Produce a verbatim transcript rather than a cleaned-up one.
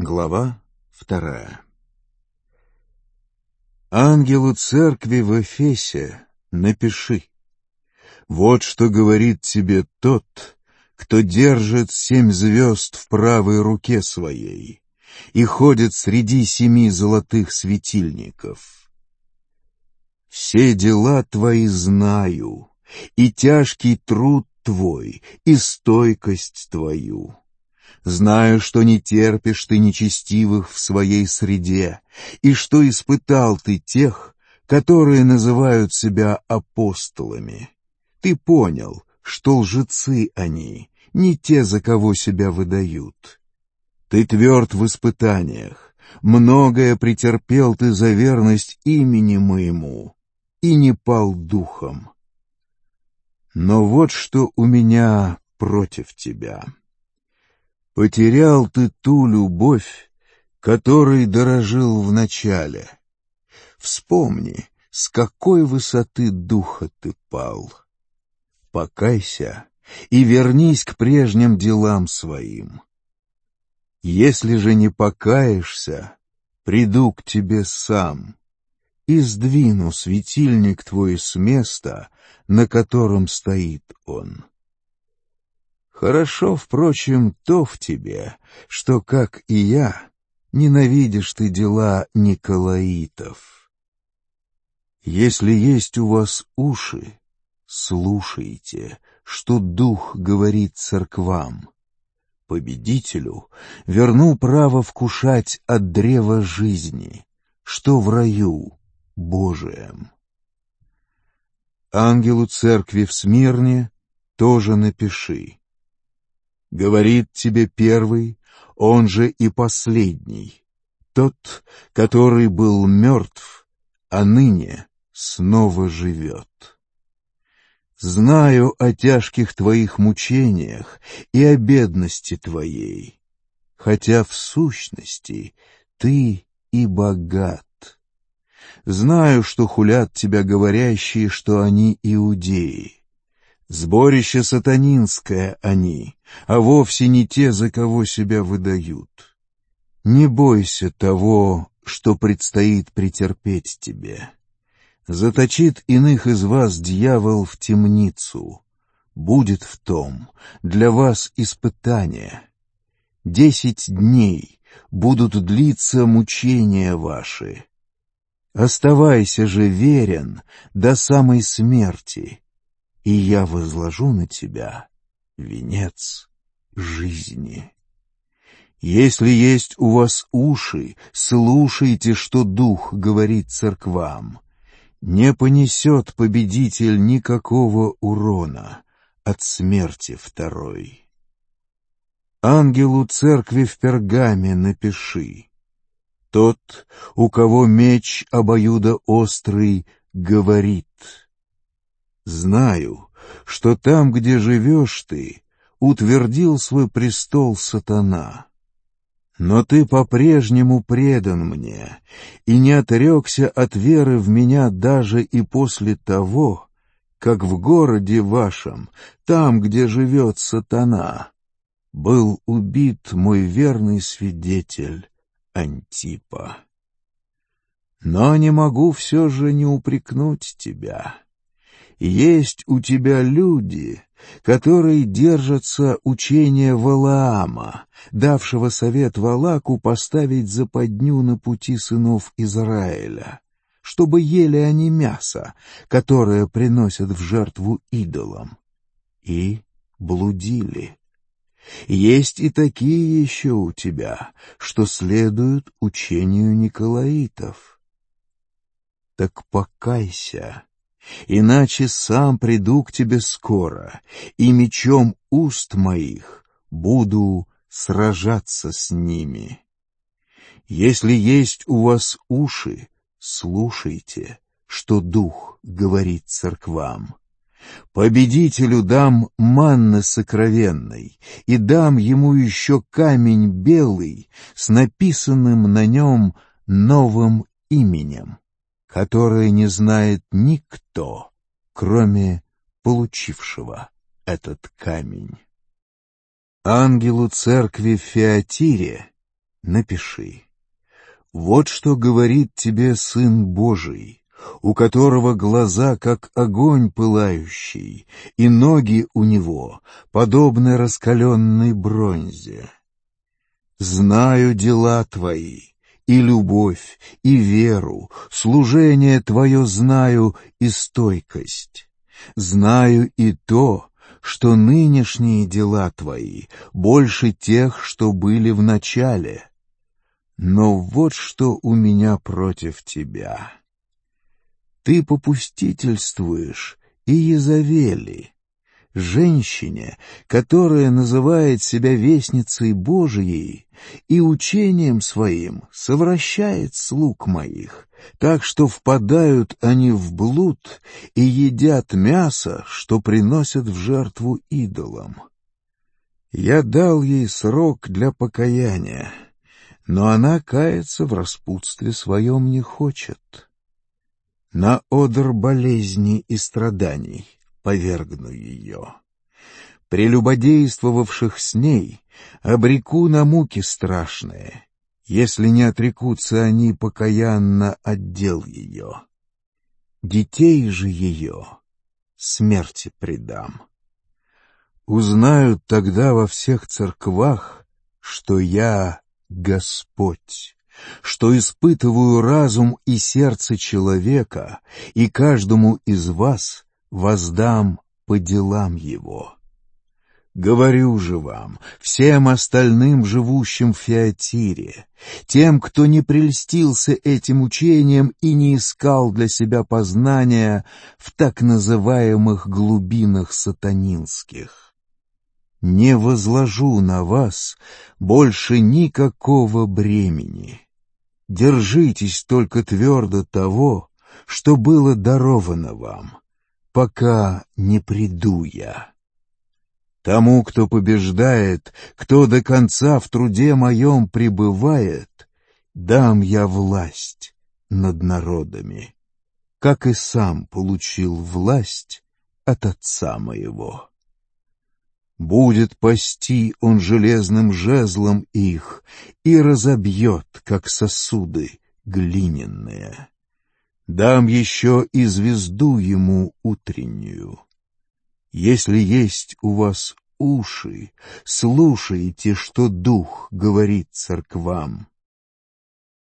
Глава вторая. Ангелу церкви в Эфесе напиши: вот что говорит тебе тот, кто держит семь звезд в правой руке своей и ходит среди семи золотых светильников. Все дела твои знаю, и тяжкий труд твой, и стойкость твою. Знаю, что не терпишь ты нечестивых в своей среде, и что испытал ты тех, которые называют себя апостолами. Ты понял, что лжецы они, не те, за кого себя выдают. Ты тверд в испытаниях, многое претерпел ты за верность имени моему, и не пал духом. Но вот что у меня против тебя. Потерял ты ту любовь, которой дорожил вначале. Вспомни, с какой высоты духа ты пал. Покайся и вернись к прежним делам своим. Если же не покаешься, приду к тебе сам и сдвину светильник твой с места, на котором стоит он. Хорошо, впрочем, то в тебе, что, как и я, ненавидишь ты дела николаитов. Если есть у вас уши, слушайте, что Дух говорит церквам. Победителю верну право вкушать от древа жизни, что в раю Божием. Ангелу церкви в Смирне тоже напиши: говорит тебе первый, он же и последний, тот, который был мертв, а ныне снова живет. Знаю о тяжких твоих мучениях и о бедности твоей, хотя в сущности ты и богат. Знаю, что хулят тебя говорящие, что они иудеи. Сборище сатанинское они, а вовсе не те, за кого себя выдают. Не бойся того, что предстоит претерпеть тебе. Заточит иных из вас дьявол в темницу. Будет в том для вас испытание. Десять дней будут длиться мучения ваши. Оставайся же верен до самой смерти, и я возложу на тебя венец жизни. Если есть у вас уши, слушайте, что Дух говорит церквам. Не понесет победитель никакого урона от смерти второй. Ангелу церкви в Пергаме напиши: тот, у кого меч обоюдоострый, говорит: знаю, что там, где живешь ты, утвердил свой престол сатана. Но ты по-прежнему предан мне и не отрекся от веры в меня даже и после того, как в городе вашем, там, где живет сатана, был убит мой верный свидетель Антипа. Но не могу все же не упрекнуть тебя. Есть у тебя люди, которые держатся учения Валаама, давшего совет Валаку поставить западню на пути сынов Израиля, чтобы ели они мясо, которое приносят в жертву идолам, и блудили. Есть и такие еще у тебя, что следуют учению николаитов. Так покайся, иначе сам приду к тебе скоро, и мечом уст моих буду сражаться с ними. Если есть у вас уши, слушайте, что Дух говорит церквам. Победителю дам манны сокровенной, и дам ему еще камень белый с написанным на нем новым именем, которое не знает никто, кроме получившего этот камень. Ангелу церкви в Фиатире напиши. Вот что говорит тебе Сын Божий, у которого глаза, как огонь пылающий, и ноги у него, подобны раскаленной бронзе. Знаю дела твои, и любовь, и веру, служение твое знаю, и стойкость. Знаю и то, что нынешние дела твои больше тех, что были в начале. Но вот что у меня против тебя. Ты попустительствуешь и Иезавели, женщине, которая называет себя вестницей Божией и учением своим совращает слуг моих, так что впадают они в блуд и едят мясо, что приносят в жертву идолам. Я дал ей срок для покаяния, но она каяться в распутстве своем не хочет. На одр болезней и страданий повергну ее. Прелюбодействовавших с ней обреку на муки страшные, если не отрекутся они покаянно от дел ее. Детей же ее смерти предам. Узнают тогда во всех церквах, что я Господь, что испытываю разум и сердце человека, и каждому из вас воздам по делам его. Говорю же вам, всем остальным, живущим в Фиатире, тем, кто не прельстился этим учением и не искал для себя познания в так называемых глубинах сатанинских, не возложу на вас больше никакого бремени. Держитесь только твердо того, что было даровано вам, пока не приду я. Тому, кто побеждает, кто до конца в труде моем пребывает, дам я власть над народами, как и сам получил власть от Отца моего. Будет пасти он железным жезлом их и разобьет, как сосуды глиняные. Дам еще и звезду ему утреннюю. Если есть у вас уши, слушайте, что Дух говорит церквам.